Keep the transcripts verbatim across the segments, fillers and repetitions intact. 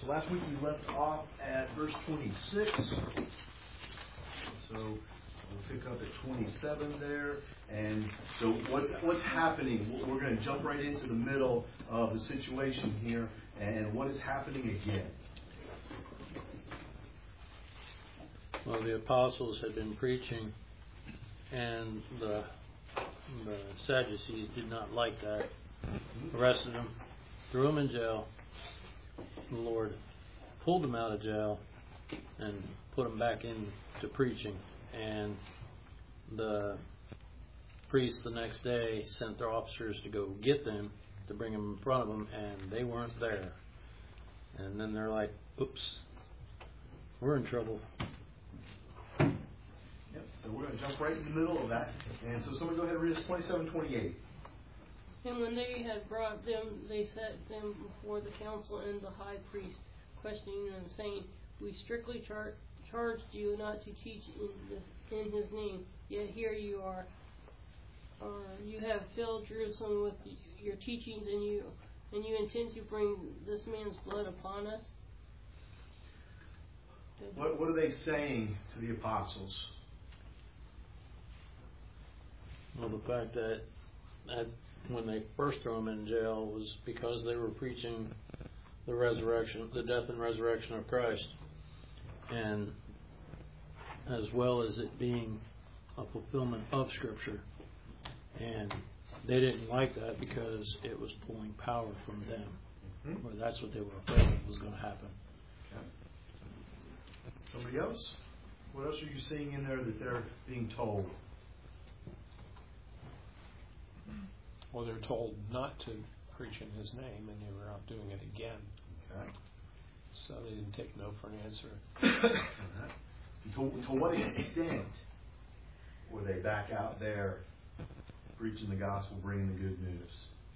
last week we left off at verse twenty-six. So we'll pick up at twenty-seven there. And so what's what's happening? We're going to jump right into the middle of the situation here. And what is happening again? Well, the apostles had been preaching, and the, the Sadducees did not like that. Arrested them, threw them in jail. The Lord pulled them out of jail and put them back into preaching. And the priests the next day sent their officers to go get them, to bring them in front of them, and they weren't there. And then they're like, oops, we're in trouble. Yep. So we're going to jump right in the middle of that. And so someone go ahead and read us twenty-seven, twenty-eight. And when they had brought them, they set them before the council and the high priest, questioning them, saying, "We strictly char- charged you not to teach in this in His name. Yet here you are. Uh, you have filled Jerusalem with your teachings, and you and you intend to bring this man's blood upon us." What, what are they saying to the apostles? Well, the fact that, that when they first threw them in jail was because they were preaching the resurrection, the death and resurrection of Christ, and as well as it being a fulfillment of Scripture. And they didn't like that because it was pulling power from them, mm-hmm. or that's what they were afraid of was going to happen. Okay. Somebody else? What else are you seeing in there that they're being told? Well, they're told not to preach in His name, and they were out doing it again. Okay. So they didn't take no for an answer. to, to what extent were they back out there preaching the gospel, bringing the good news?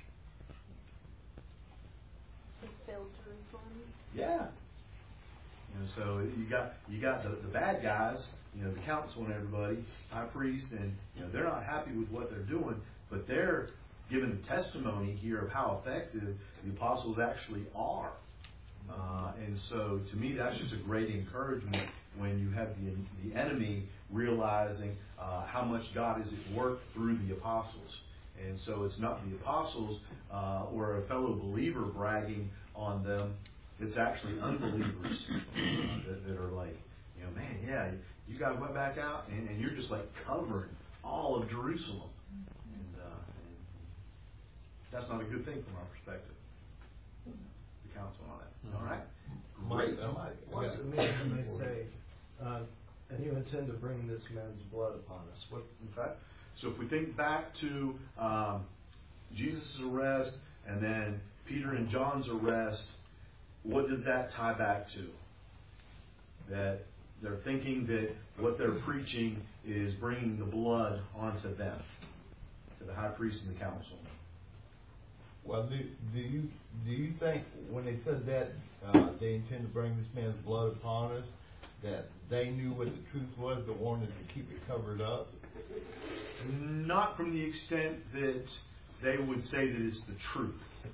Yeah. You know, so you got you got the, the bad guys, you know, the council and everybody, high priest, and you know they're not happy with what they're doing, but they're giving the testimony here of how effective the apostles actually are. Uh, and so, to me, that's just a great encouragement when you have the the enemy realizing uh, how much God is at work through the apostles. And so, it's not the apostles uh, or a fellow believer bragging on them. It's actually unbelievers uh, that, that are like, you know, man, yeah, you guys went back out, and, and you're just like covering all of Jerusalem. And, uh, and that's not a good thing from our perspective. The council on that. All right? Great. What does it mean when they say, uh, and you intend to bring this man's blood upon us? What? Okay. So if we think back to um, Jesus' arrest and then Peter and John's arrest, what does that tie back to? That they're thinking that what they're preaching is bringing the blood onto them, to the high priest and the council. Well, do, do you do you think when they said that uh, they intend to bring this man's blood upon us, that they knew what the truth was but wanted to keep it covered up? Not from the extent that they would say that it's the truth.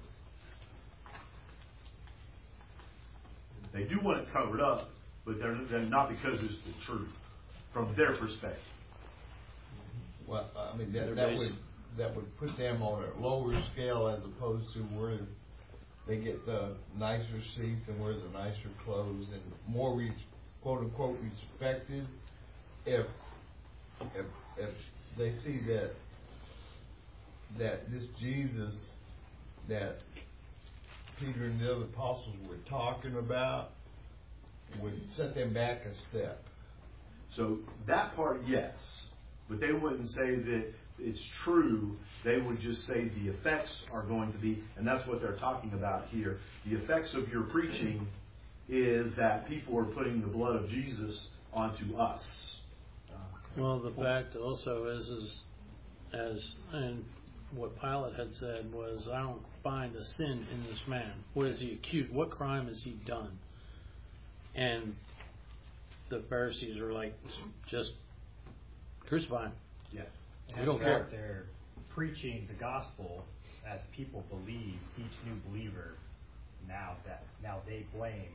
They do want it covered up, but they're, they're not because it's the truth, from their perspective. Well, I mean that, that would that would put them on a lower scale as opposed to where they get the nicer seats and wear the nicer clothes and more re, quote unquote respected. If if if they see that that this Jesus that Peter and the other apostles were talking about would set them back a step. So that part, yes. But they wouldn't say that it's true. They would just say the effects are going to be, and that's what they're talking about here. The effects of your preaching is that people are putting the blood of Jesus onto us. Well, the fact also is, is as, and what Pilate had said was, I don't find a sin in this man. What is he accused? What crime has he done? And the Pharisees are like, just crucify him. Yeah. We don't care. They're preaching the gospel as people believe, each new believer, now that now they blame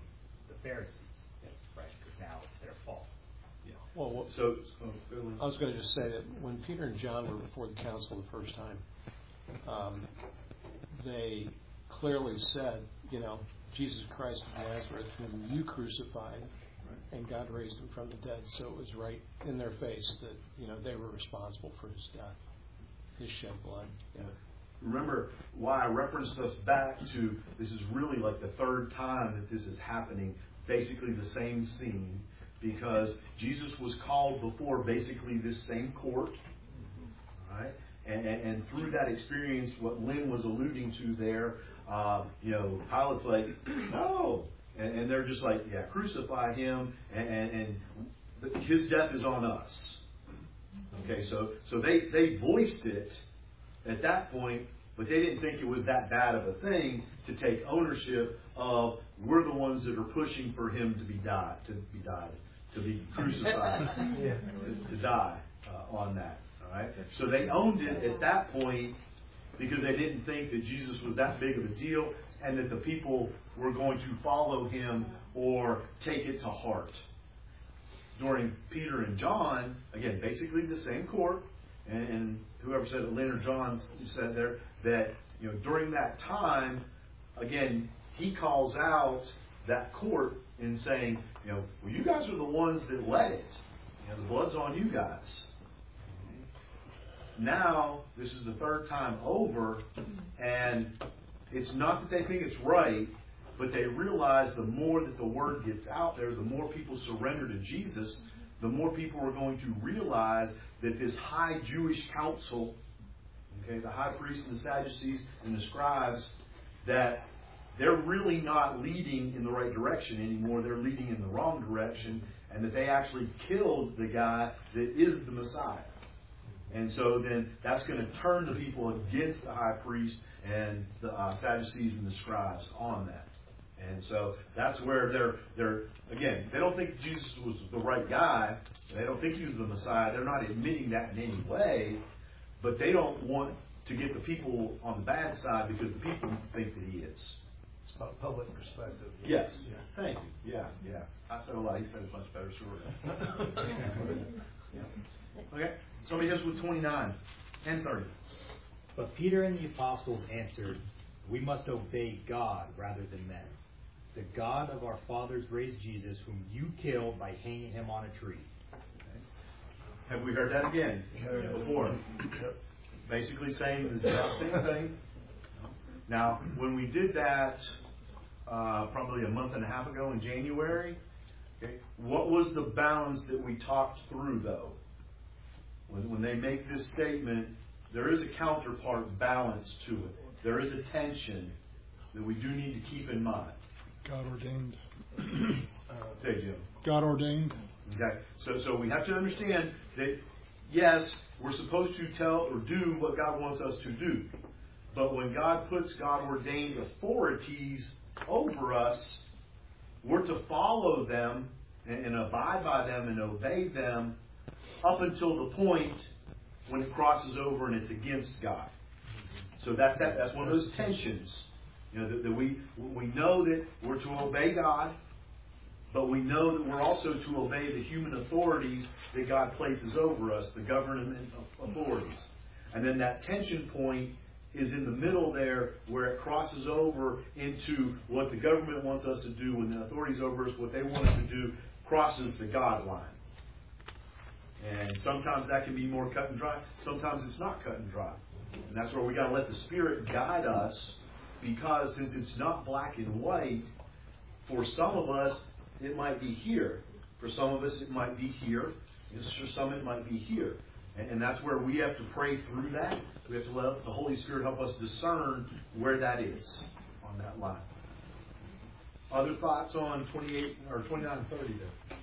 the Pharisees, right? Because now it's their fault. Well, what- So, I was going to just say that when Peter and John were before the council the first time, um, they clearly said, you know, Jesus Christ of Nazareth, whom you crucified, and God raised him from the dead. So it was right in their face that, you know, they were responsible for his death, his shed blood. yeah. Remember why I referenced us back to, this is really like the third time that this is happening, basically the same scene, because Jesus was called before basically this same court, right? And, and, and through that experience, what Lynn was alluding to there, uh, you know, Pilate's like, no. And, and they're just like, yeah, crucify him, and, and, and his death is on us. Okay, so so they, they voiced it at that point, but they didn't think it was that bad of a thing to take ownership of, we're the ones that are pushing for him to be died, to be died, to be crucified, Yeah. to, to die uh, on that. All right, so they owned it at that point because they didn't think that Jesus was that big of a deal, and that the people were going to follow him or take it to heart. During Peter and John, again, basically the same court, and, and whoever said it, Lynn or John said there, that, you know, during that time, again, he calls out that court in saying, you know, well, you guys are the ones that led it. You know, the blood's on you guys. Now, this is the third time over, and it's not that they think it's right, but they realize the more that the word gets out there, the more people surrender to Jesus, the more people are going to realize that this high Jewish council, okay, the high priests and the Sadducees and the scribes, that they're really not leading in the right direction anymore. They're leading in the wrong direction, and that they actually killed the guy that is the Messiah. And so then that's going to turn the people against the high priest and the uh, Sadducees and the scribes on that. And so that's where they're, they're, again, they don't think Jesus was the right guy. They don't think he was the Messiah. They're not admitting that in any way. But they don't want to get the people on the bad side because the people think that he is. It's about public perspective. Yes. Yeah. Thank you. Yeah, yeah. I said a lot. He said it's much better, sure. Yeah. Okay. Somebody else with twenty-nine and thirty. But Peter and the apostles answered, "We must obey God rather than men. The God of our fathers raised Jesus, whom you killed by hanging him on a tree." Have we heard that again before? Basically saying the exact same thing. Now, when we did that uh, probably a month and a half ago in January, okay, what was the balance that we talked through, though? When, when they make this statement, there is a counterpart balance to it. There is a tension that we do need to keep in mind. God ordained. Uh, say, Jim. God ordained. Okay, so so we have to understand that, yes, we're supposed to tell or do what God wants us to do. But when God puts God-ordained authorities over us, we're to follow them and, and abide by them and obey them up until the point when it crosses over and it's against God. So that, that that's one of those tensions. You know, that, that we we know that we're to obey God, but we know that we're also to obey the human authorities that God places over us, the government authorities. And then that tension point is in the middle there where it crosses over into what the government wants us to do and the authorities over us, what they want us to do, crosses the God line. And sometimes that can be more cut and dry. Sometimes it's not cut and dry. And that's where we got to let the Spirit guide us, because since it's not black and white, for some of us, it might be here. For some of us, it might be here. For some, it might be here. And, and that's where we have to pray through that. We have to let the Holy Spirit help us discern where that is on that line. Other thoughts on twenty-eight or twenty-nine and thirty there?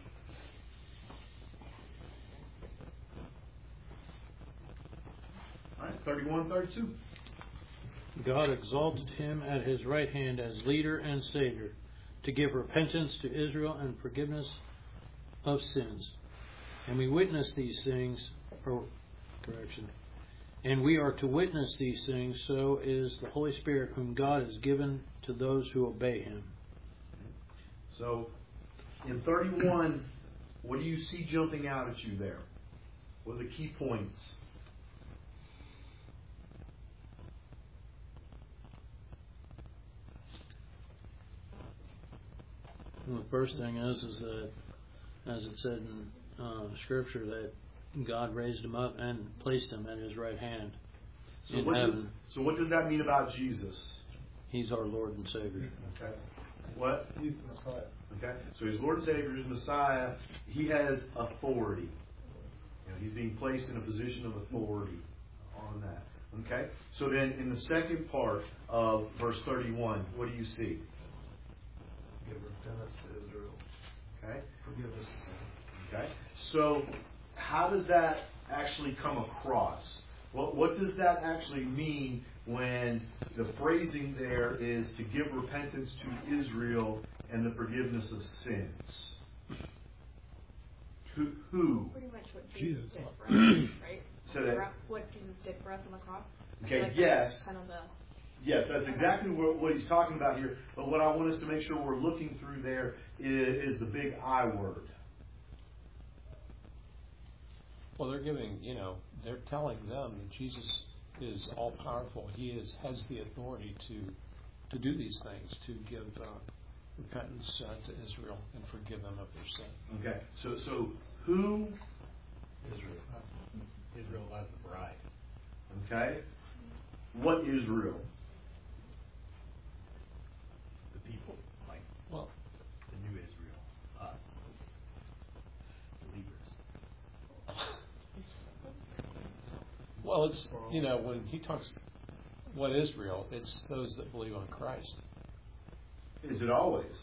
All right, thirty-one, thirty-two. God exalted him at his right hand as leader and Savior, to give repentance to Israel and forgiveness of sins. And we witness these things, or correction, and we are to witness these things, so is the Holy Spirit whom God has given to those who obey him. So, in thirty-one, what do you see jumping out at you there? What are the key points? Well, the first thing is, is that, as it said in uh, Scripture, that God raised him up and placed him at his right hand So in what, heaven. do, so what does that mean about Jesus? He's our Lord and Savior. Okay. What? He's the Messiah. Okay. So he's Lord and Savior, he's Messiah. He has authority. You know, he's being placed in a position of authority on that. Okay. So then, in the second part of verse thirty-one, what do you see? Give repentance to Israel. Okay. Forgiveness of sin. Okay. So, how does that actually come across? What what does that actually mean when the phrasing there is to give repentance to Israel and the forgiveness of sins? Who? who? Pretty much what Jesus. Jesus did for us, right? So that, What Jesus did for us on the cross. I Okay, feel like yes. that's Kind of the. Yes, that's exactly what, what he's talking about here. But what I want us to make sure we're looking through there is, is the big I word. Well, they're giving, you know, they're telling them that Jesus is all powerful. He is has the authority to to do these things, to give uh, repentance uh, to Israel and forgive them of their sin. Okay, so so who? Israel. Israel as the bride. Okay, what Israel? The people, like Well, the new Israel, us, believers. well, it's you know when he talks, what Israel? It's those that believe on Christ. Is it always?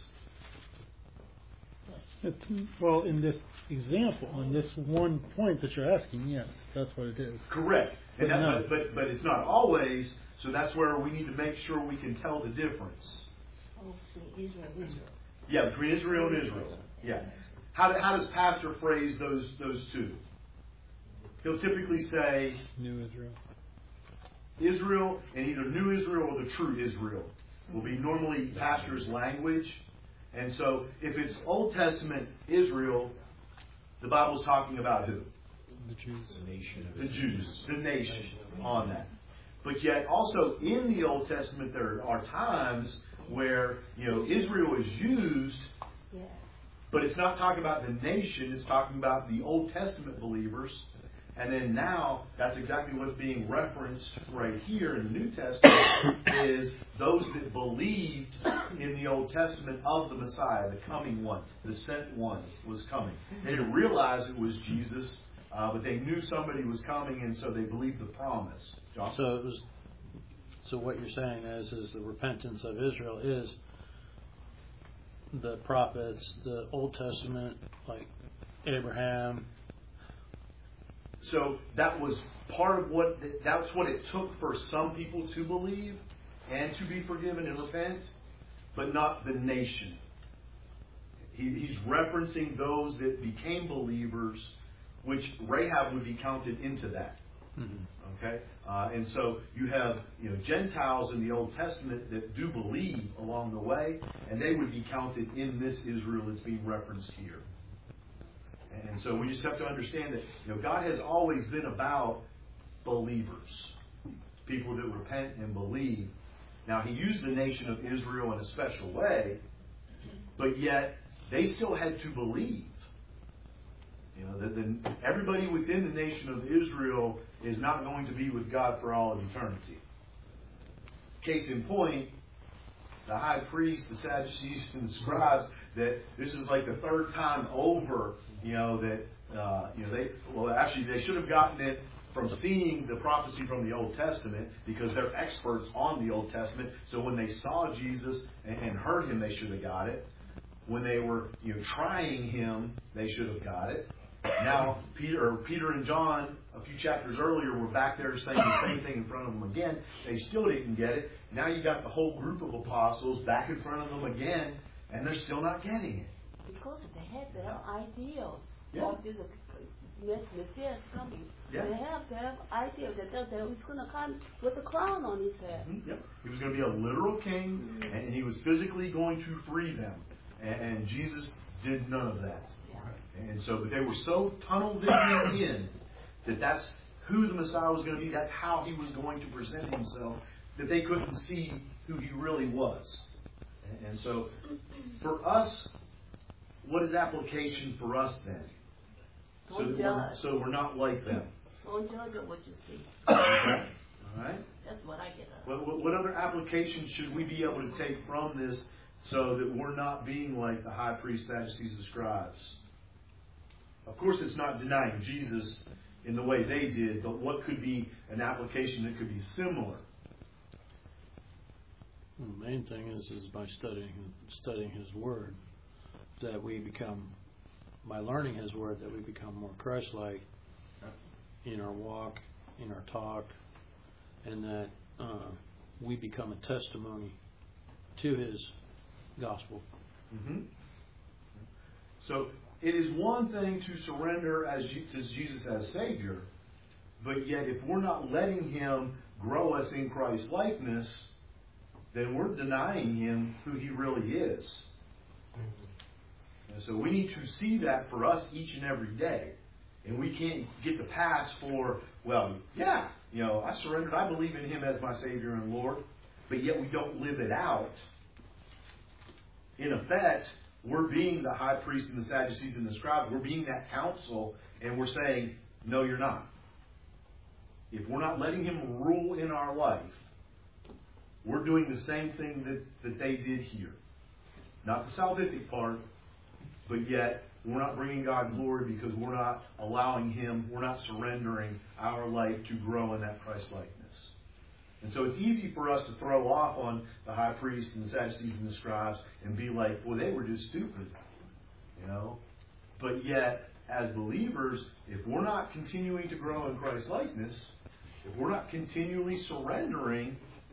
It, well, in this example, on this one point that you're asking, yes, that's what it is. Correct. And But that, no. but, but but it's not always. So that's where we need to make sure we can tell the difference. Oh, Israel, Israel. Yeah, between Israel and Israel. Yeah. How, do, how does Pastor phrase those those two? He'll typically say New Israel. Israel, and either New Israel or the true Israel will be normally Pastor's language. And so if it's Old Testament Israel, the Bible's talking about who? The Jews. The nation of The Israel. Jews, the nation on that. But yet also in the Old Testament there are times where, you know, Israel is used, Yeah. but it's not talking about the nation, it's talking about the Old Testament believers. And then now, that's exactly what's being referenced right here in the New Testament, is those that believed in the Old Testament of the Messiah, the coming one, the sent one was coming. They didn't realize it was Jesus, uh, but they knew somebody was coming, and so they believed the promise. John? So it was. So what you're saying is, is the repentance of Israel is the prophets, the Old Testament, like Abraham. So that was part of what, that's what it took for some people to believe and to be forgiven and repent, but not the nation. He, he's referencing those that became believers, which Rahab would be counted into that. Mm-hmm. Okay? Uh, and so you have, you know, Gentiles in the Old Testament that do believe along the way, and they would be counted in this Israel that's being referenced here. And so we just have to understand that, you know, God has always been about believers, people that repent and believe. Now, He used the nation of Israel in a special way, but yet they still had to believe. You know, that the, everybody within the nation of Israel is not going to be with God for all of eternity. Case in point, the high priest, the Sadducees, and the scribes, that this is like the third time over, you know, that, uh, you know, they, well, actually, they should have gotten it from seeing the prophecy from the Old Testament, because they're experts on the Old Testament. So when they saw Jesus and, and heard Him, they should have got it. When they were, you know, trying Him, they should have got it. Now, Peter, or Peter and John, a few chapters earlier, were back there saying the same thing in front of them again. They still didn't get it. Now you got the whole group of apostles back in front of them again, and they're still not getting it. Because they had their ideals Yeah. of this Messiah is coming. Yeah. They have to have ideas that that that he's going to come with a crown on his head. Mm-hmm. Yep. He was going to be a literal king, and he was physically going to free them. And, and Jesus did none of that. And so, but they were so tunnel vision in that that's who the Messiah was going to be, that's how he was going to present himself, that they couldn't see who he really was. And, and so, for us, what is application for us then? So, that we're, so we're not like them. Don't judge on what you see. Okay. All right. That's what I get out. What, what, what other applications should we be able to take from this so that we're not being like the high priest, Sadducees, and scribes? Of course, it's not denying Jesus in the way they did, but what could be an application that could be similar? Well, the main thing is is by studying studying His Word, that we become, by learning His Word, that we become more Christ-like in our walk, in our talk, and that uh, we become a testimony to His gospel. Mm-hmm. So it is one thing to surrender as to Jesus as Savior, but yet if we're not letting Him grow us in Christ's likeness, then we're denying Him who He really is. Mm-hmm. And so we need to see that for us each and every day. And we can't get the pass for, well, yeah, you know, I surrendered, I believe in Him as my Savior and Lord, but yet we don't live it out. In effect, we're being the high priest and the Sadducees and the scribes. We're being that council, and we're saying, no, you're not. If we're not letting Him rule in our life, we're doing the same thing that, that they did here. Not the salvific part, but yet we're not bringing God glory because we're not allowing Him, we're not surrendering our life to grow in that Christ-likeness. And so it's easy for us to throw off on the high priest and the Sadducees and the scribes and be like, well, they were just stupid. You know? But yet, as believers, if we're not continuing to grow in Christ-likeness, if we're not continually surrendering,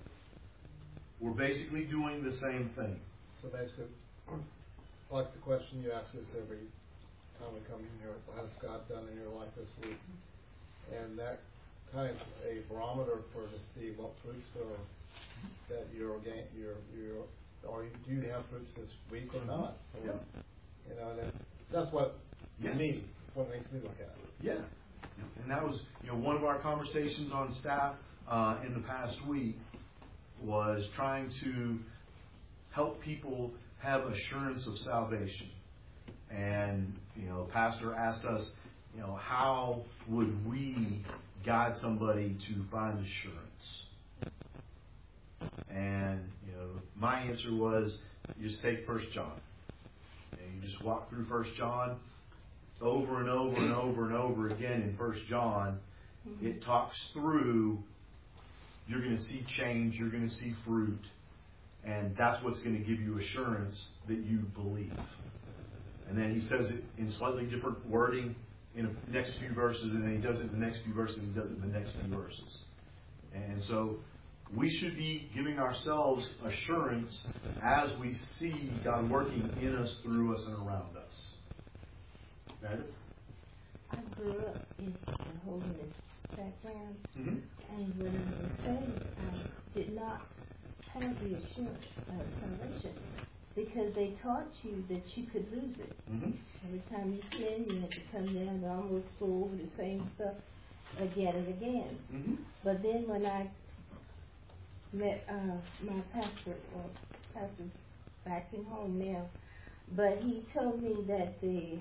we're basically doing the same thing. So basically, like the question you ask us every time we come in here, what has God done in your life this week? And that kind of a barometer for to see what fruits are that you're gain, you're you're or do you have fruits this week or not? Or, yeah. You know, that, that's what yes. me what makes me look at it. Yeah. And that was, you know, one of our conversations on staff uh, in the past week was trying to help people have assurance of salvation. And, you know, Pastor asked us, you know, how would we guide somebody to find assurance? And, you know, my answer was, you just take First John. And you just walk through First John over and over and over and over again in First John. Mm-hmm. It talks through, you're going to see change, you're going to see fruit, and that's what's going to give you assurance that you believe. And then he says it in slightly different wording in the next few verses, and then he does it in the next few verses, and he does it in the next few verses. And so we should be giving ourselves assurance as we see God working in us, through us, and around us. Meredith? I grew up in a holiness background, Mm-hmm. and when I was saved, I did not have the assurance of salvation because they taught you that you could lose it. Mm-hmm. Every time you sin, you had to come down and almost go over the same stuff again and again. Mm-hmm. But then when I met uh, my pastor, or pastor back in home now, but he told me that the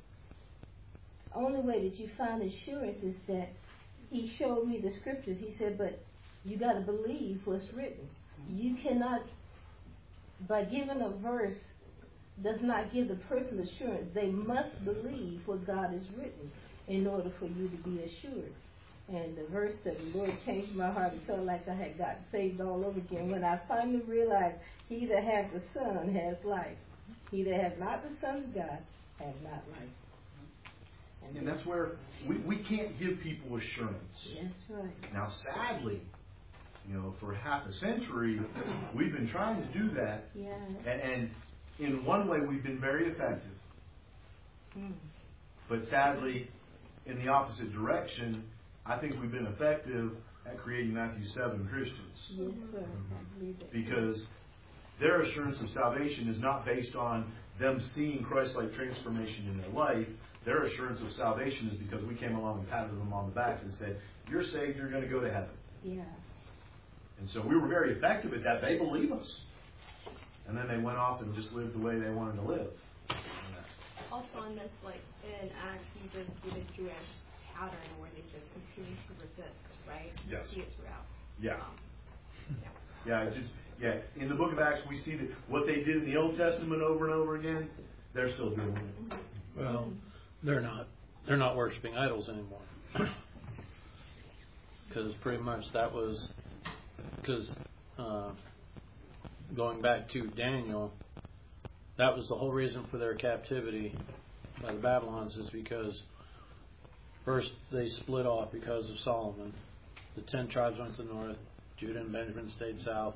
only way that you find assurance is that he showed me the scriptures. He said, but you got to believe what's written. You cannot, by giving a verse, does not give the person assurance. They must believe what God has written in order for you to be assured. And the verse that the Lord changed my heart, it felt like I had gotten saved all over again. When I finally realized, he that has the Son has life. He that has not the Son of God has not life. And, and that's where we, we can't give people assurance. That's right. Now, sadly, you know, for half a century, we've been trying to do that. Yeah. And, and in one way, we've been very effective. Hmm. But sadly, in the opposite direction, I think we've been effective at creating Matthew seven Christians. Yes, sir. I believe that. Because their assurance of salvation is not based on them seeing Christ-like transformation in their life. Their assurance of salvation is because we came along and patted them on the back and said, "You're saved, you're going to go to heaven." Yeah. And so we were very effective at that. They believe us. And then they went off and just lived the way they wanted to live. Also on this, like in Acts, you did see the Jewish pattern where they just continue to resist, right? Yes. See it throughout. Yeah. Um, yeah. Yeah, it just yeah. In the book of Acts, we see that what they did in the Old Testament over and over again, they're still doing it. Well, they're not. They're not worshiping idols anymore. Because pretty much that was because uh, going back to Daniel, that was the whole reason for their captivity by the Babylons, is because first they split off because of Solomon. The ten tribes went to the north, Judah and Benjamin stayed south.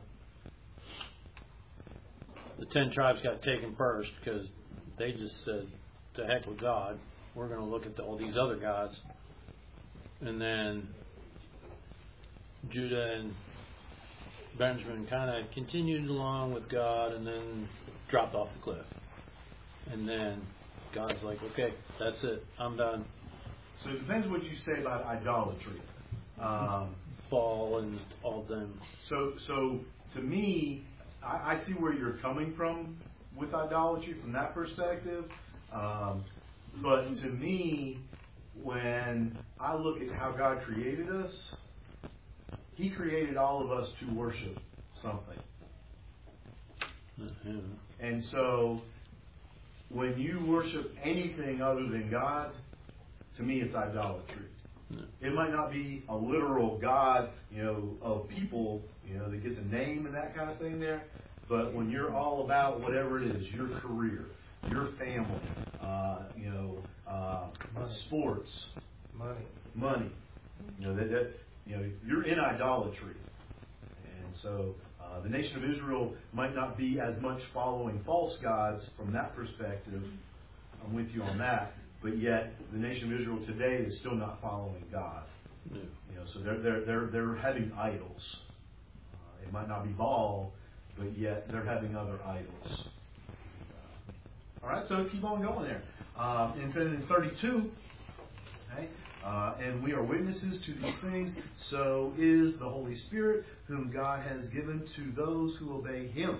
The ten tribes got taken first because they just said, "To heck with God, we're going to look at the, all these other gods." And then Judah and Benjamin kind of continued along with God and then dropped off the cliff. And then God's like, "Okay, that's it. I'm done." So it depends what you say about idolatry. Um, Fall and all them. So, so to me, I, I see where you're coming from with idolatry from that perspective. Um, but to me, when I look at how God created us, He created all of us to worship something. Uh-huh. And so, when you worship anything other than God, to me, it's idolatry. Yeah. It might not be a literal God, you know, of people, you know, that gets a name and that kind of thing there. But when you're all about whatever it is, your career, your family, uh, you know, uh, sports, Money. money, you know, that, that you know, you're in idolatry. And so uh, the nation of Israel might not be as much following false gods from that perspective. I'm with you on that. But yet, the nation of Israel today is still not following God. Yeah. You know, so they're they're they're they're having idols. Uh, it might not be Baal, but yet they're having other idols. Uh, all right, so keep on going there. Uh, and then in thirty-two, okay, uh, and we are witnesses to these things. So is the Holy Spirit, whom God has given to those who obey Him.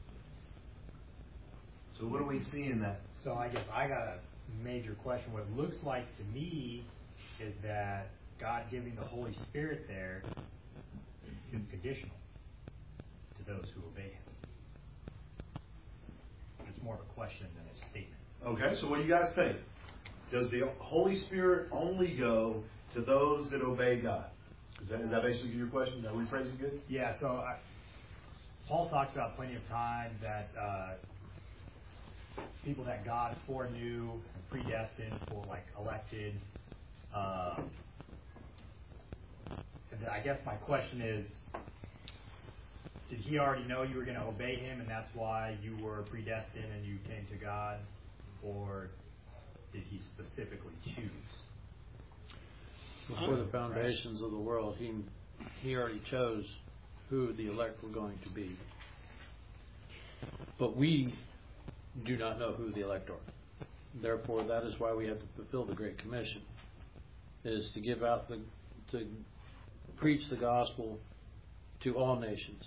So what do we see in that? So I guess I got a major question. What it looks like to me is that God giving the Holy Spirit there is conditional to those who obey Him. It's more of a question than a statement. Okay, so what do you guys think? Does the Holy Spirit only go to those that obey God? Is that, is that basically your question? Did I rephrase it good? Yeah, so I, Paul talks about plenty of times that uh, people that God foreknew and predestined for, like, elected. Uh, and I guess my question is, did He already know you were going to obey Him, and that's why you were predestined and you came to God? Or did He specifically choose? Before the foundations of the world, He He already chose who the elect were going to be. But we do not know who the elect are. Therefore, that is why we have to fulfill the Great Commission, is to give out the, to preach the gospel to all nations.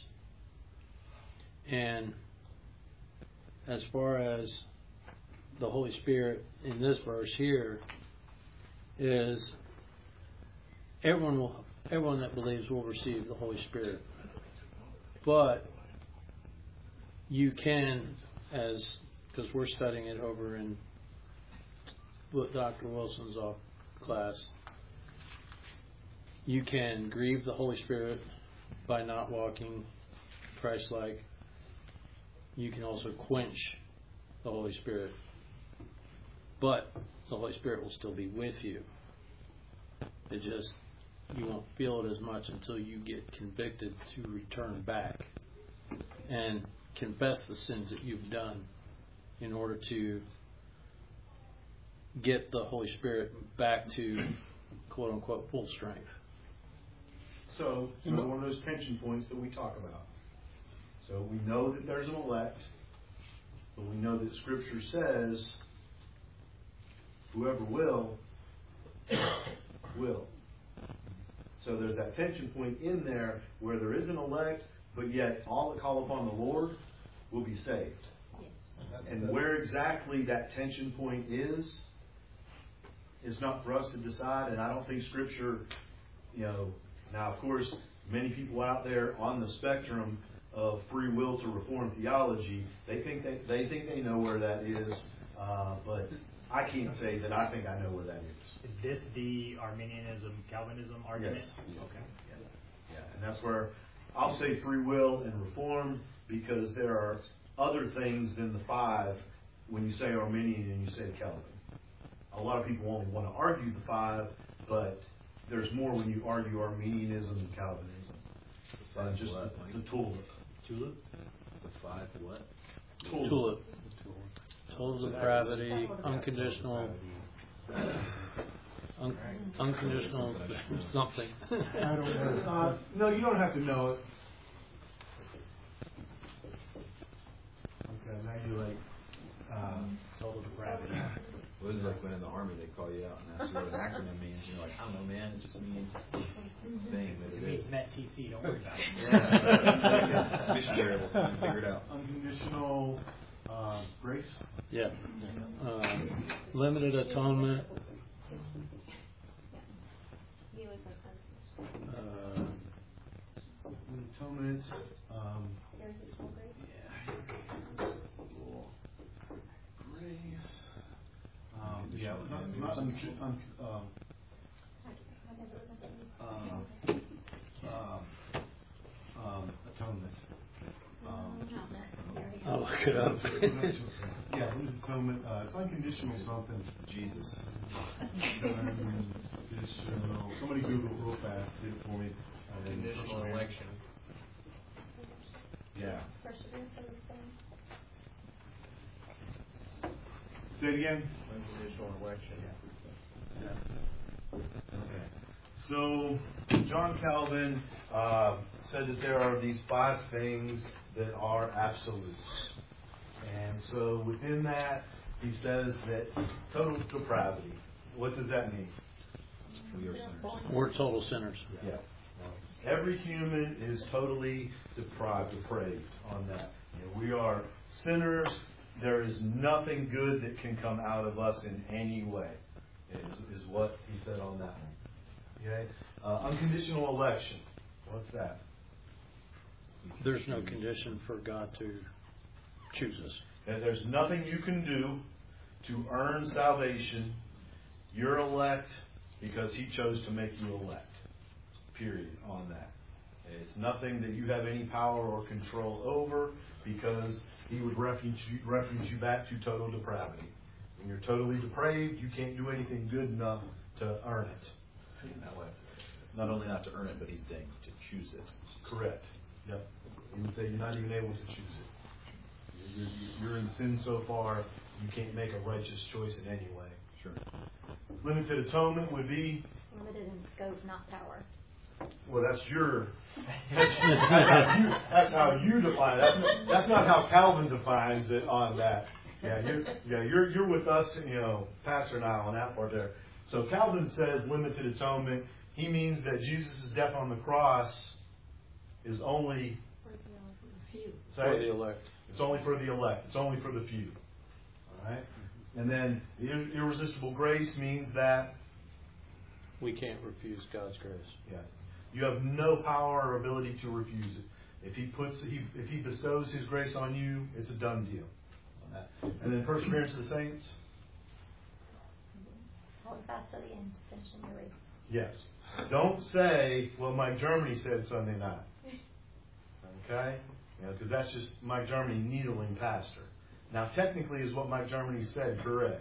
And as far as the Holy Spirit in this verse here, is everyone will, everyone that believes will receive the Holy Spirit. But you can, as because we're studying it over in Doctor Wilson's class, you can grieve the Holy Spirit by not walking Christ-like. You can also quench the Holy Spirit, but the Holy Spirit will still be with you. It just, you won't feel it as much until you get convicted to return back and confess the sins that you've done in order to get the Holy Spirit back to quote unquote full strength. So, so one of those tension points that we talk about. So So we know that there's an elect, but we know that Scripture says, whoever will, will. So there's that tension point in there where there is an elect, but yet all that call upon the Lord will be saved. Yes. And where exactly that tension point is, is not for us to decide, and I don't think Scripture, you know, now of course, many people out there on the spectrum of free will to reform theology, they think they, they think they know where that is, uh, but I can't say that I think I know where that is. Is this the Arminianism, Calvinism argument? Yes. Okay. Yeah. Yeah, and that's where I'll say free will and reform, because there are other things than the five when you say Arminian and you say Calvin. A lot of people only want to argue the five, but there's more when you argue Arminianism and Calvinism. Uh, just what? the, the tulip. Tulip? The five what? Tulip. Tulip. Total depravity, unconditional, un- unconditional something. I don't know. Uh, no, you don't have to know it. Okay, now you're like, um, Total depravity. Well, this is like when in the army they call you out and ask you what an acronym means, and you're like, I don't know, man, it just means thing that It it means is. Met T C, don't worry about it. Yeah. Missionary will figure it out. unconditional uh, grace. Yeah. Um, limited atonement. Uh, Atonement. Um, Irresistible grace. yeah. Grace. Um, yeah, not, not un, un, um, uh, um, um, atonement. Um, I'll look it up. yeah, lose atonement. Uh, it's unconditional something. Jesus. Unconditional. Somebody Google it real fast. Did it for me. Uh, Conditional election. Yeah. Perseverance of the saints. Say it again. Unconditional election. Yeah. Okay. So John Calvin uh, said that there are these five things that are absolute. And so within that, he says that total depravity. What does that mean? We are sinners. We're total sinners. Yeah. Every human is totally deprived, depraved on that. You know, we are sinners. There is nothing good that can come out of us in any way, is, is what he said on that one. Okay? Uh, unconditional election. What's that? There's no condition for God to choose us. That there's nothing you can do to earn salvation. You're elect because he chose to make you elect. Period on that. It's nothing that you have any power or control over, because he would refuge you, refuge you back to total depravity. When you're totally depraved, you can't do anything good enough to earn it. In that way. Not only not to earn it, but he's saying to choose it. Correct. Yep. He would say you're not even able to choose it. You're, you're, you're in sin so far, you can't make a righteous choice in any way. Sure. Limited atonement would be... Limited in scope, not power. Well, that's your. That's, that's, how, you, that's how you define it. That's, that's not how Calvin defines it on that. Yeah, you're, yeah, you're you're with us, you know, Pastor and I on that part there. So Calvin says limited atonement. He means that Jesus' death on the cross is only For the few. say, For the elect. It's only for the elect. It's only for the few. All right. And then the ir- irresistible grace means that We can't refuse God's grace. yeah. You have no power or ability to refuse it. If he puts, he, if he bestows his grace on you, it's a done deal. On that. And then perseverance of the saints. Hold fast to the end, finishing the race. Yes. Don't say, "Well, Mike Germany said Sunday night." Okay, because that's just Mike Germany needling pastor. Now, technically, is what Mike Germany said correct?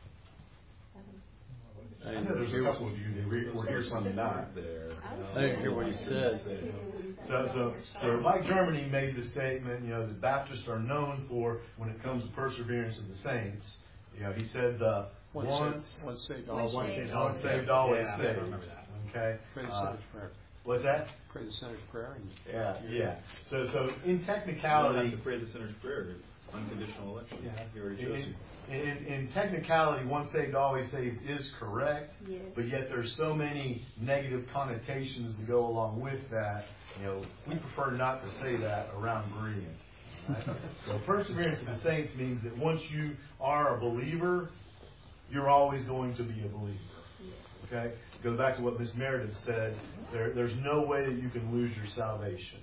I know there's a couple of you that re- were here Sunday night. There. I didn't hear what he said. So, so, so Mike Germany made the statement, you know, the Baptists are known for, when it comes to perseverance of the saints, you know, he said the once, once saved, oh, always once saved. saved, always saved, always Yeah, I saved. remember that. Okay? Pray the Uh, sinner's prayer. What's that? Pray the sinner's prayer. And Yeah, yeah. So, so in You don't technicality, have to pray the sinner's prayer. It's unconditional election. Yeah. He already chose you. in, in, in technicality, once saved, always saved is correct, Yes. but yet there's so many negative connotations to go along with that. You know, we prefer not to say that around Berean. Right? So perseverance of the saints means that once you are a believer, you're always going to be a believer. Okay? Goes back to what Miss Meredith said. There, there's no way that you can lose your salvation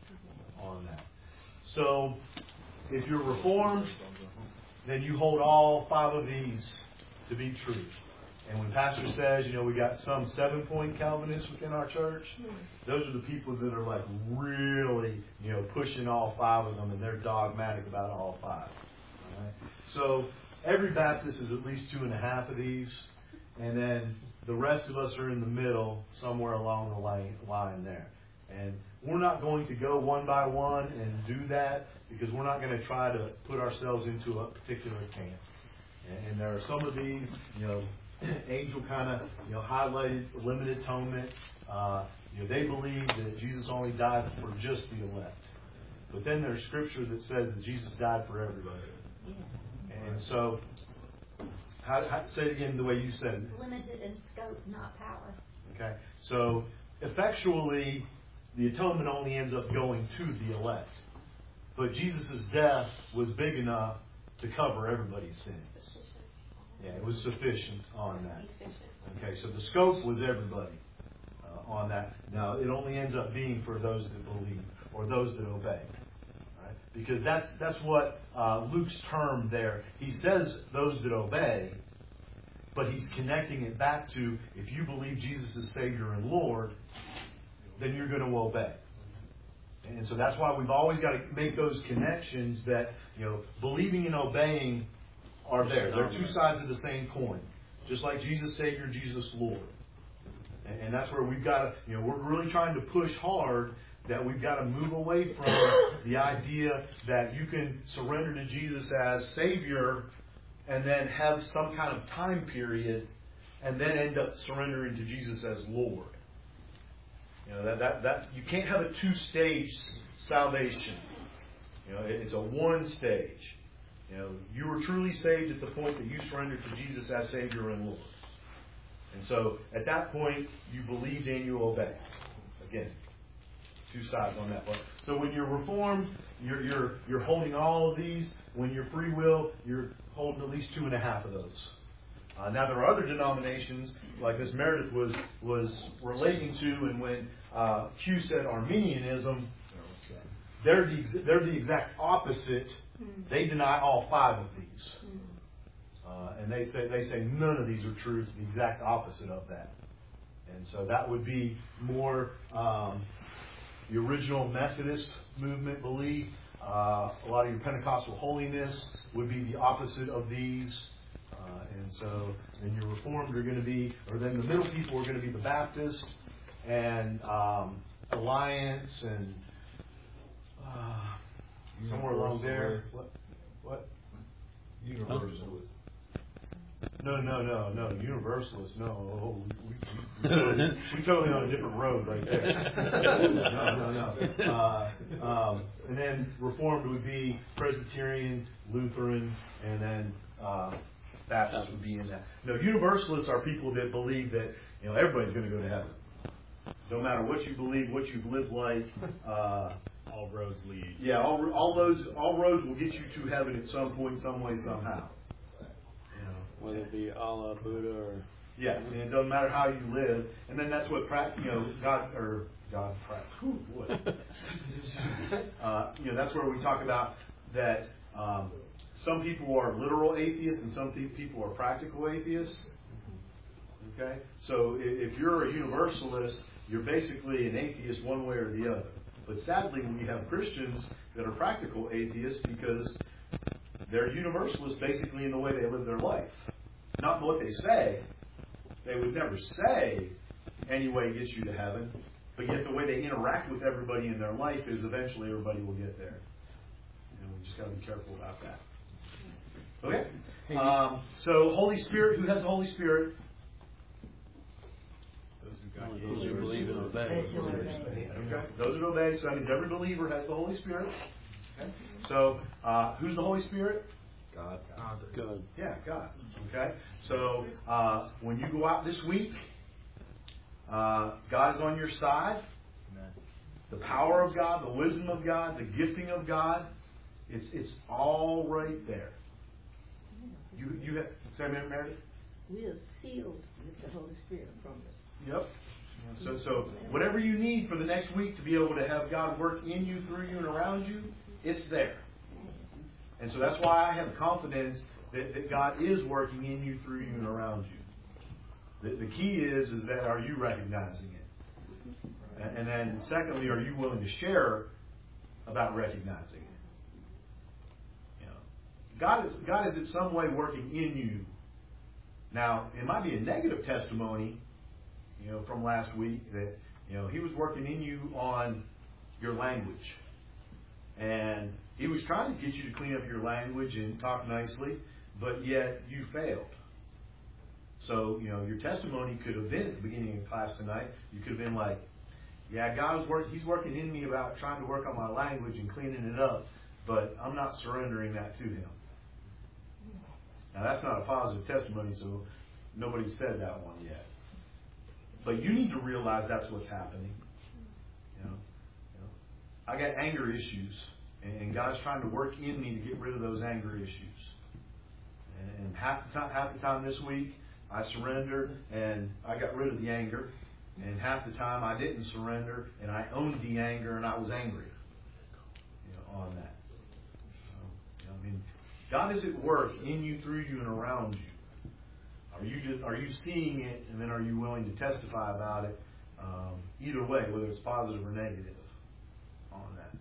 on that. So, if you're Reformed, then you hold all five of these to be true. And when Pastor says, you know, we got some seven-point Calvinists within our church, those are the people that are like really, you know, pushing all five of them, and they're dogmatic about all five. All right? So every Baptist is at least two and a half of these, and then the rest of us are in the middle, somewhere along the line, line there. And we're not going to go one by one and do that, because we're not going to try to put ourselves into a particular camp. And, and there are some of these, you know, Angel kind of, you know, highlighted limited atonement. Uh, you know, they believe that Jesus only died for just the elect. But then there's scripture that says that Jesus died for everybody. Yeah. And so, how, how, say it again the way you said it. Limited in scope, not power. Okay. So, effectually, the atonement only ends up going to the elect. But Jesus' death was big enough to cover everybody's sins. Yeah, it was sufficient on that. Okay, so the scope was everybody uh, on that. Now, it only ends up being for those that believe or those that obey. Right? Because that's that's what uh, Luke's term there. He says those that obey, but he's connecting it back to if you believe Jesus is Savior and Lord, then you're going to obey. And so that's why we've always got to make those connections that, you know, believing and obeying are there. They're two sides of the same coin. Just like Jesus Savior, Jesus Lord. And, and that's where we've got to, you know, we're really trying to push hard that we've got to move away from the idea that you can surrender to Jesus as Savior and then have some kind of time period and then end up surrendering to Jesus as Lord. You know, that, that, that you can't have a two-stage salvation. You know, it, it's a one stage. You know, you were truly saved at the point that you surrendered to Jesus as Savior and Lord. And so, at that point, you believed and you obeyed. Again, two sides on that part. So when you're Reformed, you're you're you're holding all of these. When you're free will, you're holding at least two and a half of those. Uh, now there are other denominations, like Miss Meredith was was relating to, and when uh, Q said Arminianism, they're the they're the exact opposite. They deny all five of these, uh, and they say they say none of these are true. It's the exact opposite of that, and so that would be more um, the original Methodist movement belief. Uh, a lot of your Pentecostal holiness would be the opposite of these. Uh, and so then your Reformed are going to be, or then the middle people are going to be the Baptist and um, Alliance and uh, somewhere along there. What? What? Universalist. No, no, no, no. Universalist. No. Oh, we, we, we, totally, we totally on a different road right there. No, no, no. Uh, um, and then Reformed would be Presbyterian, Lutheran, and then uh, Baptists would be in that. No, Universalists are people that believe that, you know, everybody's going to go to heaven. No matter what you believe, what you've lived like. Uh, all roads lead. Yeah, all, all roads all roads will get you to heaven at some point, some way, somehow. You know, whether it be Allah, Buddha, or yeah, and it doesn't matter how you live. And then that's what you know, God or God, whew, boy. uh, you know, that's where we talk about that. Um, some people are literal atheists, and some people are practical atheists. Okay, so if you're a universalist, you're basically an atheist one way or the other. But sadly, we have Christians that are practical atheists because they're universalists basically in the way they live their life. Not what they say. They would never say any way gets you to heaven, but yet the way they interact with everybody in their life is eventually everybody will get there. And we just got to be careful about that. Okay? Um, so, Holy Spirit, who has the Holy Spirit? Those who Only those who believe and obey. Okay. Those who obey. So that means every believer has the Holy Spirit. Okay. So uh, who's the Holy Spirit? God. God. God. Yeah, God. Okay. So uh, when you go out this week, uh, God is on your side. Amen. The power of God, the wisdom of God, the gifting of God, it's it's all right there. You you have, say amen, Meredith? We are sealed with the Holy Spirit promise. Yep. So so whatever you need for the next week to be able to have God work in you, through you, and around you, it's there. And so that's why I have confidence that, that God is working in you, through you, and around you. The, the key is is that are you recognizing it? And, and then secondly, are you willing to share about recognizing it? You know, God is God is in some way working in you. Now, it might be a negative testimony, you know, from last week that, you know, He was working in you on your language. And He was trying to get you to clean up your language and talk nicely, but yet you failed. So, you know, your testimony could have been at the beginning of class tonight, you could have been like, yeah, God is working, He's working in me about trying to work on my language and cleaning it up, but I'm not surrendering that to Him. Now, that's not a positive testimony, so nobody's said that one yet. But you need to realize that's what's happening. You know, you know, I got anger issues, and God's trying to work in me to get rid of those anger issues. And, and half the time, half the time this week, I surrendered and I got rid of the anger, and half the time I didn't surrender and I owned the anger and I was angry, you know, on that. So, you know, I mean, God is at work in you, through you, and around you. Are you just are you seeing it, and then are you willing to testify about it? Um, either way, whether it's positive or negative, on that.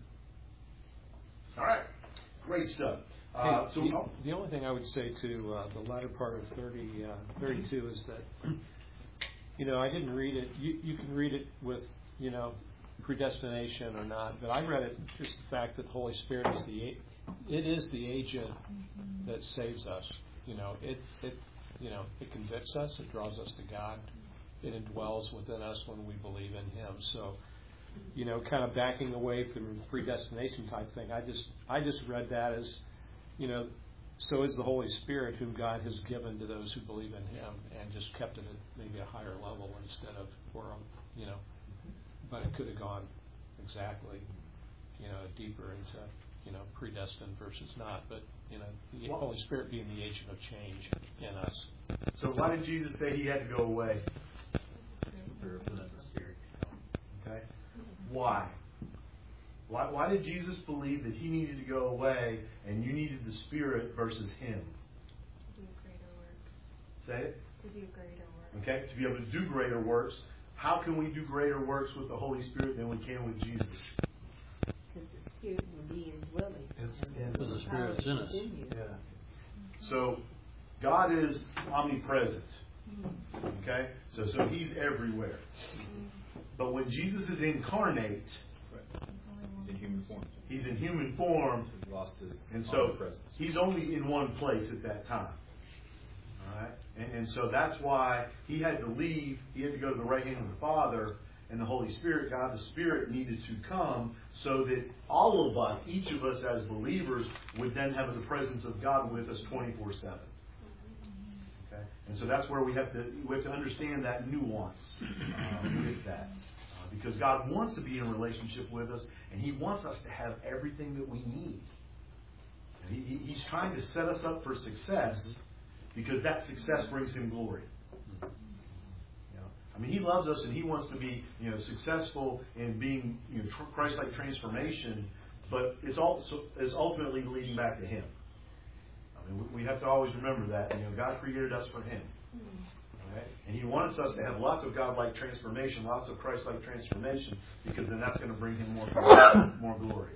All right, great stuff. Uh, Hey, so the, oh, the only thing I would say to uh, the latter part of thirty, uh, thirty-two is that, you know, I didn't read it. You, you can read it with, you know, predestination or not, but I read it just the fact that the Holy Spirit is the it is the agent that saves us. You know, it it you know it convicts us, it draws us to God, it indwells within us when we believe in Him. So, you know, kind of backing away from predestination type thing. I just I just read that as, you know, so is the Holy Spirit, whom God has given to those who believe in Him, and just kept it at maybe a higher level instead of, or you know, but it could have gone exactly, you know, deeper into, you know, predestined versus not. But, you know, the well, Holy Spirit being the agent of change in us. So why did Jesus say He had to go away? Okay. Why? Why, why did Jesus believe that He needed to go away and you needed the Spirit versus Him? To do greater works. Say it. To do greater works. Okay, to be able to do greater works. How can we do greater works with the Holy Spirit than we can with Jesus? Because the Spirit will be indwelling. Because the Spirit's in us. Yeah. So, God is omnipresent. Okay? So, so He's everywhere. But when Jesus is incarnate, He's in human form. He's in human form. He lost his and so presence. He's only in one place at that time. All right? And, and so that's why He had to leave. He had to go to the right hand of the Father, and the Holy Spirit, God the Spirit, needed to come so that all of us, each of us as believers, would then have the presence of God with us twenty-four seven. Okay? And so that's where we have to we have to understand that nuance uh, with that. Because God wants to be in a relationship with us, and He wants us to have everything that we need. And he, he's trying to set us up for success, because that success brings Him glory. You know, I mean, He loves us, and He wants to be, you know, successful in being, you know, Christ-like transformation, but it's also is ultimately leading back to Him. I mean, we have to always remember that. You know, God created us for Him. Right? And He wants us to have lots of God-like transformation, lots of Christ-like transformation, because then that's going to bring Him more glory, more glory.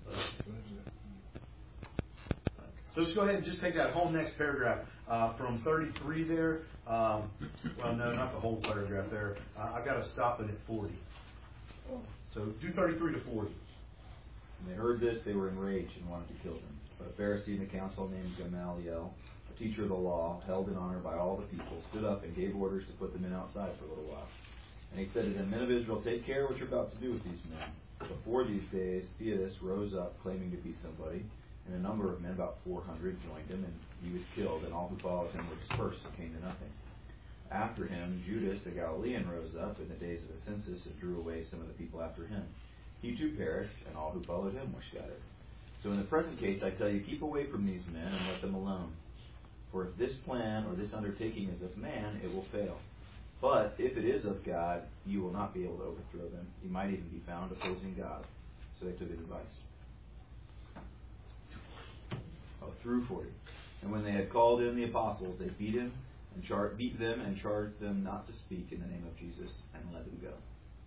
So let's go ahead and just take that whole next paragraph uh, from thirty-three there. Um, well, no, not the whole paragraph there. Uh, I've got to stop it at forty. So do thirty-three to forty. When they heard this, they were enraged and wanted to kill Him. But a Pharisee in the council named Gamaliel, teacher of the law, held in honor by all the people, stood up and gave orders to put the men outside for a little while. And he said to them, Men of Israel, take care what you're about to do with these men. Before these days, Theudas rose up claiming to be somebody, and a number of men, about four hundred, joined him, and he was killed, and all who followed him were dispersed and came to nothing. After him, Judas the Galilean rose up in the days of the census and drew away some of the people after him. He too perished, and all who followed him were scattered. So in the present case, I tell you, keep away from these men and let them alone. For if this plan or this undertaking is of man, it will fail. But if it is of God, you will not be able to overthrow them. You might even be found opposing God. So they took his advice. Oh, through forty. And when they had called in the apostles, they beat him and char- beat them and charged them not to speak in the name of Jesus, and let them go.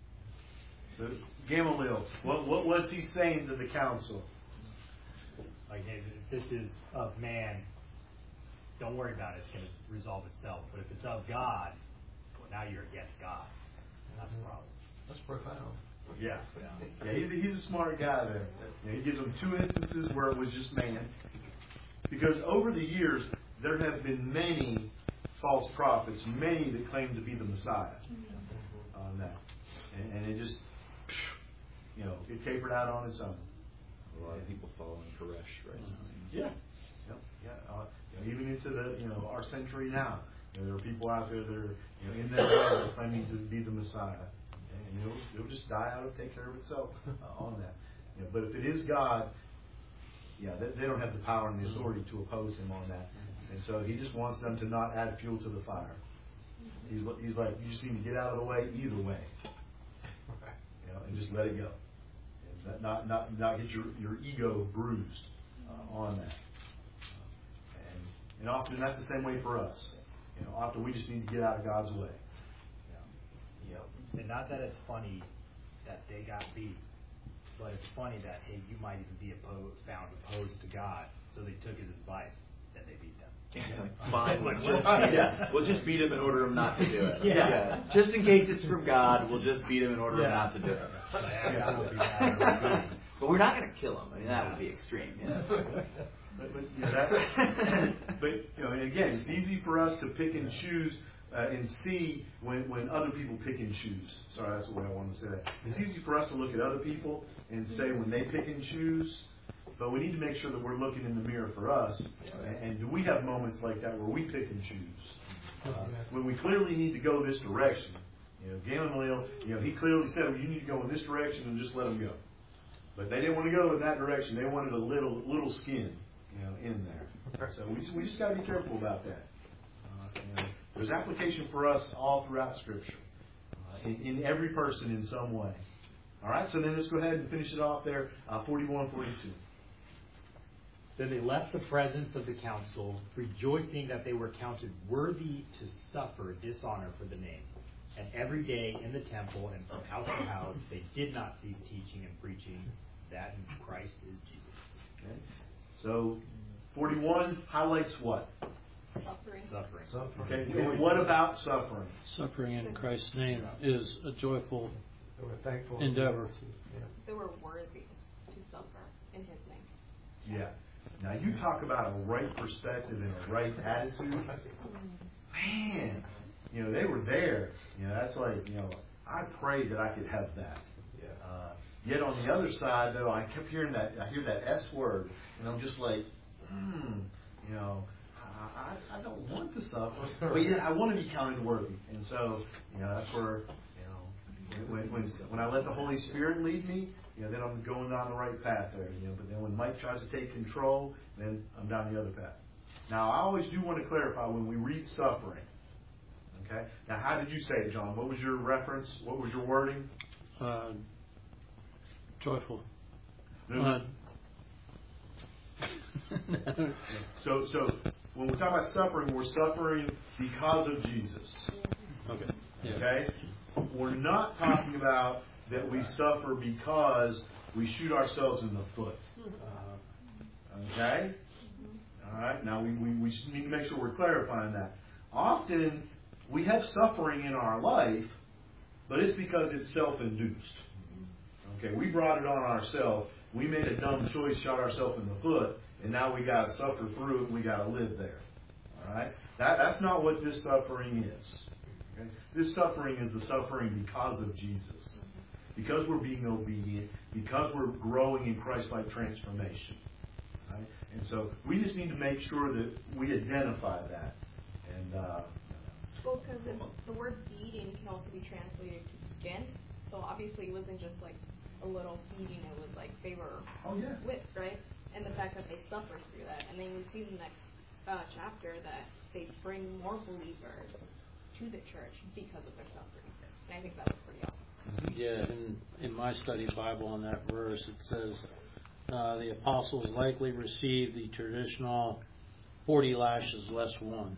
So Gamaliel, what what was he saying to the council? Like, hey, if this is of man, don't worry about it. It's going to resolve itself. But if it's of God, well, now you're against God. And that's a problem. That's profound. Yeah. Yeah, he's, he's a smart guy there. You know, he gives them two instances where it was just man. Because over the years, there have been many false prophets, many that claim to be the Messiah on that. And, and it just, you know, it tapered out on its own. A lot of people following Koresh right now. Yeah. Yep. Yeah. Uh, you know, even into the, you know, our century now. You know, there are people out there that are, you know, in their way claiming to be the Messiah. And it'll, it'll just die out and take care of itself uh, on that. You know, but if it is God, yeah, they, they don't have the power and the authority to oppose him on that. And so he just wants them to not add fuel to the fire. He's, he's like, you just need to get out of the way either way. You know, and just let it go. And not, not, not get your, your ego bruised uh, on that. And, and often that's the same way for us. You know, often we just need to get out of God's way. Yeah. Yep. And not that it's funny that they got beat, but it's funny that, hey, you might even be opposed, found opposed to God, so they took his advice that they beat them. Yeah, fine, we'll just, yeah, we'll just beat him and order him not to do it. Yeah. yeah. Just in case it's from God, we'll just beat him and order yeah. him not to do it. Yeah. But we're not going to kill him. I mean, that would be extreme. Yeah. But, but, you know, that, but you know, and again, it's easy for us to pick and choose uh, and see when, when other people pick and choose. Sorry, that's the way I want to say that. It's easy for us to look at other people and say when they pick and choose, but we need to make sure that we're looking in the mirror for us. And, and do we have moments like that where we pick and choose? Uh, when we clearly need to go this direction. You know, Gamaliel, you know, he clearly said, well, you need to go in this direction and just let them go. But they didn't want to go in that direction. They wanted a little little skin, you know, in there. So we just, we just got to be careful about that. Uh, you know, there's application for us all throughout Scripture, uh, in, in every person in some way. All right, so then let's go ahead and finish it off there, uh, forty-one, forty-two. Then they left the presence of the council, rejoicing that they were counted worthy to suffer dishonor for the name. And every day in the temple and from house to house, they did not cease teaching and preaching that Christ is Jesus. Okay. So, forty-one highlights what? Suffering. Suffering. Suffering. Okay. And what about suffering? Suffering in Christ's name is a joyful They were thankful endeavor. Yeah. They were worthy to suffer in his name. Yeah. Now you talk about a right perspective and a right attitude. Man, you know, they were there. You know, that's like, you know, I prayed that I could have that. Yeah. Uh, yet on the other side, though, I kept hearing that, I hear that S word, and I'm just like, hmm, you know, I, I, I don't want to suffer, but yet I want to be counted worthy. And so, you know, that's where, you know, when, when, when I let the Holy Spirit lead me, you know, then I'm going down the right path there. You know, but then when Mike tries to take control, then I'm down the other path. Now, I always do want to clarify when we read suffering. Okay. Now, how did you say it, John? What was your reference? What was your wording? Uh, joyful. Uh, so, so when we talk about suffering, we're suffering because of Jesus. Okay. Yeah. Okay. We're not talking about that we suffer because we shoot ourselves in the foot. Okay? All right? Now, we, we, we need to make sure we're clarifying that. Often, we have suffering in our life, but it's because it's self-induced. Okay? We brought it on ourselves. We made a dumb choice, shot ourselves in the foot, and now we got to suffer through it, and we got to live there. All right? That, that's not what this suffering is. Okay? This suffering is the suffering because of Jesus. Because we're being obedient, because we're growing in Christ-like transformation. Right? And so we just need to make sure that we identify that. And uh, Well, because the word beating can also be translated to skin. So obviously it wasn't just like a little beating, it was like they were oh, yeah. whipped, right? And the fact that they suffered through that. And then we see in the next uh, chapter that they bring more believers to the church because of their suffering. And I think that was pretty awesome. Yeah, in, in my study Bible on that verse, it says uh, the apostles likely received the traditional forty lashes less one.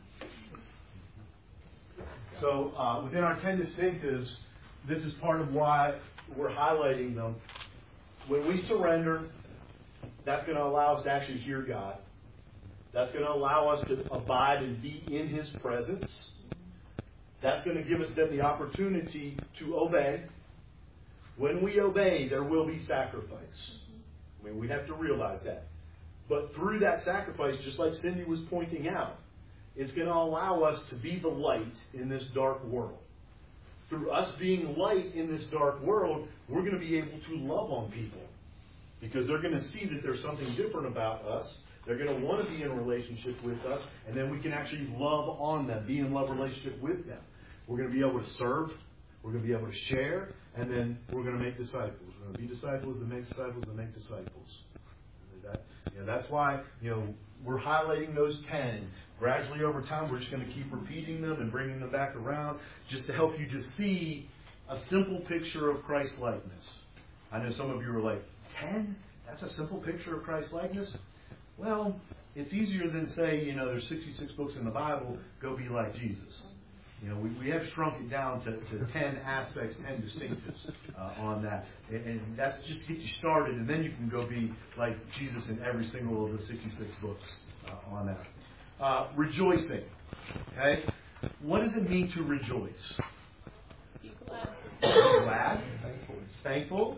So uh, within our ten distinctives, this is part of why we're highlighting them. When we surrender, that's going to allow us to actually hear God. That's going to allow us to abide and be in His presence. That's going to give us then the opportunity to obey. When we obey, there will be sacrifice. I mean, we have to realize that. But through that sacrifice, just like Cindy was pointing out, it's going to allow us to be the light in this dark world. Through us being light in this dark world, we're going to be able to love on people. Because they're going to see that there's something different about us. They're going to want to be in a relationship with us. And then we can actually love on them, be in love relationship with them. We're going to be able to serve. We're going to be able to share. And then we're going to make disciples. We're going to be disciples that make disciples that make disciples. That, you know, that's why, you know, we're highlighting those ten. Gradually over time, we're just going to keep repeating them and bringing them back around just to help you to see a simple picture of Christ-likeness. I know some of you are like, ten? That's a simple picture of Christ-likeness? Well, it's easier than say, you know, there's sixty-six books in the Bible, go be like Jesus. You know, we, we have shrunk it down to, to ten aspects, ten distinctives uh, on that. And, and that's just to get you started, and then you can go be like Jesus in every single of the sixty-six books uh, on that. Uh, rejoicing. Okay? What does it mean to rejoice? Be glad. Glad. Thankful. Thankful.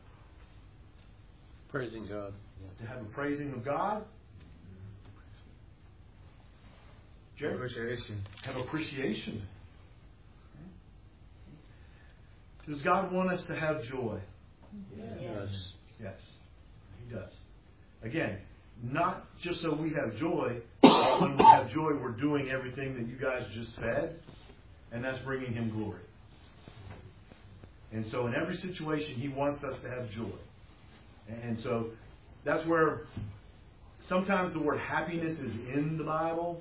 Praising God. To have a praising of God. Jerry? Appreciation. Have appreciation. Does God want us to have joy? Yes. Yes. He does. Again, not just so we have joy, but when we have joy, we're doing everything that you guys just said, and that's bringing Him glory. And so in every situation, He wants us to have joy. And so that's where sometimes the word happiness is in the Bible,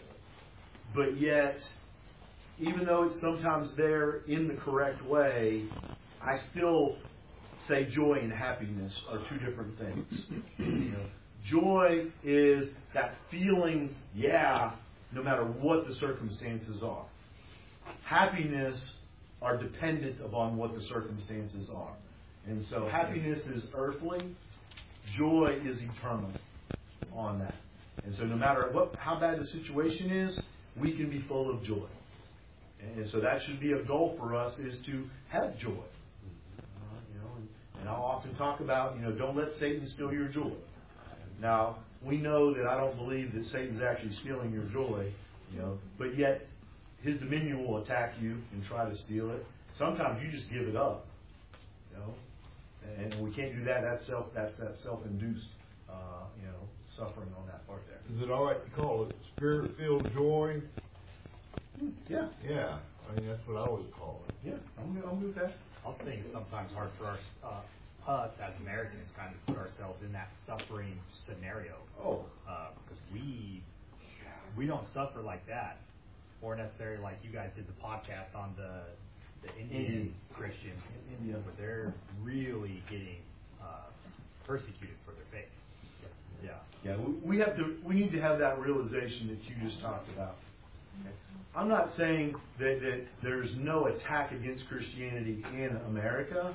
but yet, even though it's sometimes there in the correct way, I still say joy and happiness are two different things. You know, joy is that feeling, yeah, no matter what the circumstances are. Happiness are dependent upon what the circumstances are. And so happiness is earthly, joy is eternal on that. And so no matter what, how bad the situation is, we can be full of joy. And so that should be a goal for us, is to have joy. Uh, you know, and, and I'll often talk about, you know, don't let Satan steal your joy. Now, we know that I don't believe that Satan's actually stealing your joy, you know, but yet his dominion will attack you and try to steal it. Sometimes you just give it up, you know, and we can't do that. That's self. That's that self-induced, uh, you know, suffering on that part there. Is it all right to call it spirit-filled joy? Yeah. Yeah. I mean, that's what I always call it. Yeah, I'm, I'm with that. I also think it's sometimes hard for us, uh, us as Americans kind of put ourselves in that suffering scenario. Oh. Because uh, we we don't suffer like that, or necessarily like you guys did the podcast on the the Indian Indian. Christians In India. where they're really getting uh, persecuted for their faith. Yeah. Yeah, we, we have to. We need to have that realization that you just talked about. Okay. I'm not saying that, that there's no attack against Christianity in America,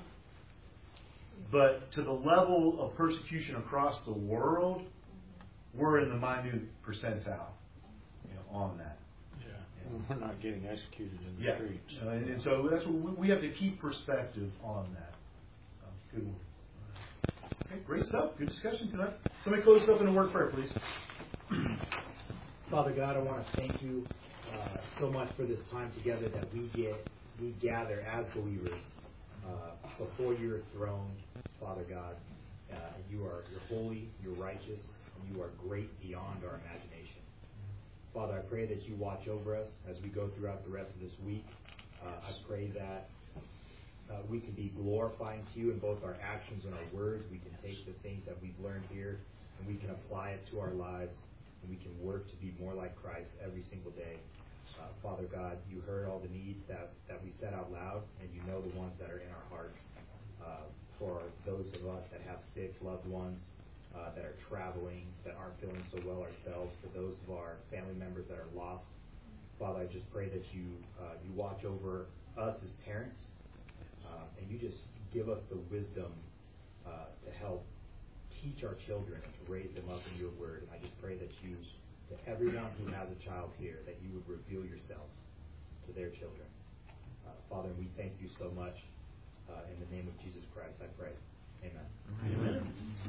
but to the level of persecution across the world, we're in the minute percentile, you know, on that. Yeah. And we're not getting executed in the Yeah. streets. Uh, and, and so that's what we, we have to keep perspective on that. So, good one. Okay, great stuff. Good discussion tonight. Somebody close us up in a word of prayer, please. Father God, I want to thank you uh, so much for this time together that we get, we gather as believers uh, before your throne, Father God. Uh, you are you're holy, you're righteous, and you are great beyond our imagination. Father, I pray that you watch over us as we go throughout the rest of this week. Uh, I pray that uh, we can be glorifying to you in both our actions and our words. We can take the things that we've learned here and we can apply it to our lives, and we can work to be more like Christ every single day. Uh, Father God, you heard all the needs that, that we said out loud, and you know the ones that are in our hearts. Uh, for those of us that have sick loved ones, uh, that are traveling, that aren't feeling so well ourselves, for those of our family members that are lost. Father, I just pray that you uh, you watch over us as parents, uh, and you just give us the wisdom uh, to help teach our children and to raise them up in your word. And I just pray that you, to everyone who has a child here, that you would reveal yourself to their children. Uh, Father, we thank you so much. Uh, in the name of Jesus Christ, I pray. Amen. Amen.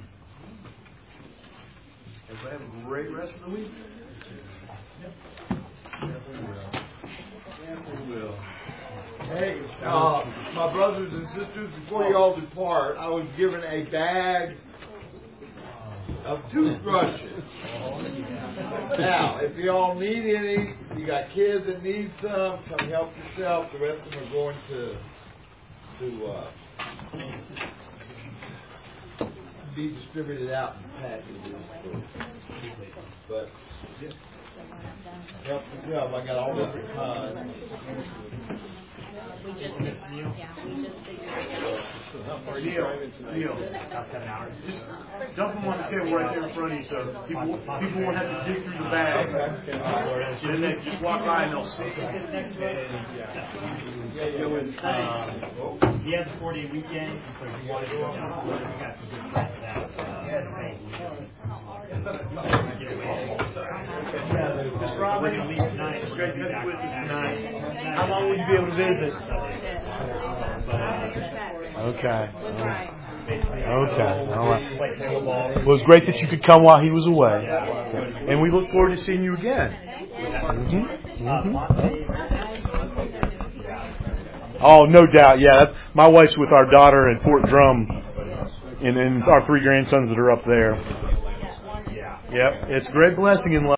Everybody have a great rest of the week. Yep. Definitely will. Definitely will. Hey, uh, my brothers and sisters, before you all depart, I was given a bag of toothbrushes. Now, if you all need any, you got kids that need some, come help yourself. The rest of them are going to to uh, be distributed out in packages. But help yourself. I got all different kinds. We just, yeah, we just figured it out. So how far are you Neil, driving tonight? Neil, About seven hours. just dump them on the table right there in front of you, so people people won't have to dig through the bag. Then they just walk by and they'll see. Next day, Yeah, yeah, with uh, he has a four-day weekend, and so if you want to go down to Florida, we got some good friends that uh, get away. Mister Robert, We're going to leave tonight. it's We're great going to to have be you back with us on tonight. How long will you be able to visit? Okay. Basically, Okay. All right. play pickleball. Well, it was great that you could come while he was away. And we look forward to seeing you again. Mm-hmm. Uh, Monday, Oh, no doubt. Yeah, that's, my wife's with our daughter in Fort Drum, and, and our three grandsons that are up there. yeah. Yep, it's a great blessing in life.